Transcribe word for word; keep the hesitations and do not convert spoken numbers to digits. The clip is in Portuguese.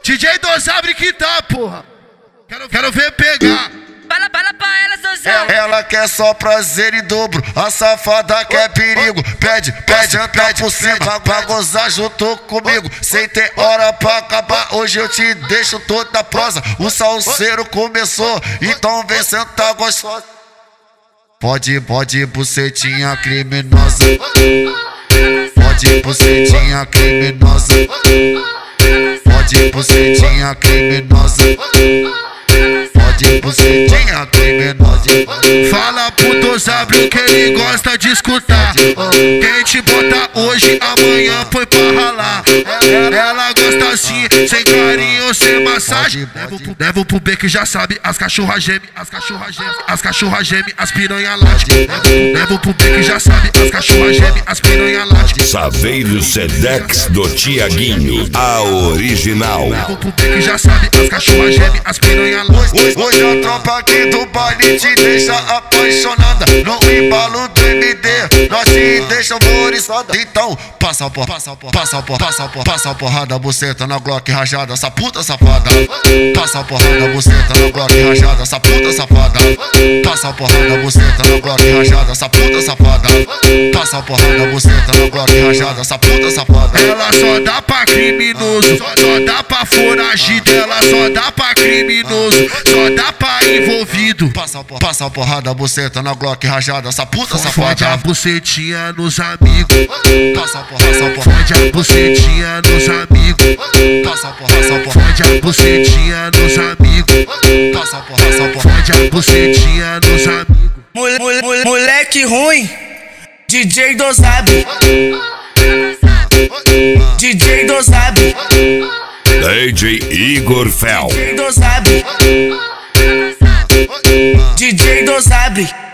D J Dosabre que tá, porra. Quero, quero ver pegar. Bala, bala pra ela, Dosabre. Ela quer só prazer em dobro, a safada quer perigo. Pede, pede, pede por cima pra gozar junto comigo. Sem ter hora pra acabar, hoje eu te deixo toda prosa. O salseiro começou, então vem sentar gostosa. Pode, pode, bucetinha criminosa. Pode, bucetinha criminosa. Pode, bucetinha criminosa. Pode, bucetinha criminosa. Fala pro Dosabre o que ele gosta de escutar. Quem te bota hoje, amanhã foi pra ralar. Ela gosta assim, sem carinho, sem massagem. Levo pro B que já sabe, as cachorras geme, as cachorras geme, as cachorras geme, as piranha late. Levo pro B que já sabe, as cachorras geme, as piranha late. Saveiro Sedex do Tiaguinho, a original. Levo pro B que já sabe, as cachorras geme, as piranha late. Hoje a tropa aqui do baile te deixa apaixonada. No embalo do M D, nós te deixa alvoriçada. Então, passa a porra, passa a porra, passa a porra, passa a porra, passa a porrada, buceta na Glock rajada, essa puta safada. Passa a porrada, buceta na Glock rajada, essa puta safada. Passa a porrada, buceta na Glock rajada, essa puta safada. Passa a porrada, buceta na Glock rajada, essa puta safada. Ela só dá pra criminoso, só dá pra foragido. Ela só dá pra criminoso, só dá pra envolvido. Passa a porra, passa a porrada, buceta na Glock rajada, essa puta Fode safada. a bucetinha nos amigos. Passa a porra, passa a porra. Fode a bucetinha nos amigos. Passa a porra, passa a porra. Fode a bucetinha nos amigos. Passa a porra, passa a porra. Fode a bucetinha nos amigos. Mole, mole, moleque ruim, D J Dosabre. D J Dosabre. D J Igor Fel. D J Dosabre. D J Dosabre.